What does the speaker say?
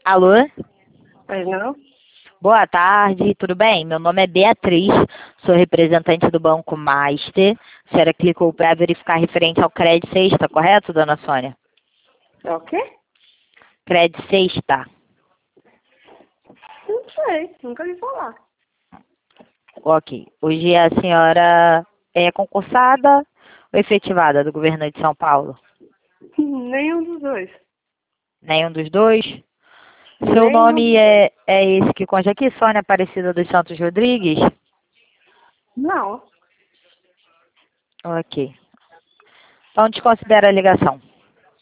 Alô? Mas não? Boa tarde, tudo bem? Meu nome é Beatriz, sou representante do Banco Master. A senhora clicou para verificar referente ao crédito sexta, correto, dona Sônia? É o quê? Crédito sexta. Não sei, nunca ouvi falar. Ok. Hoje a senhora é concursada ou efetivada do governo de São Paulo? Nenhum dos dois. Nenhum dos dois? Seu Nenhum nome dos dois. é esse que consta aqui, Sônia Aparecida dos Santos Rodrigues? Não. Ok. Então desconsidera a ligação.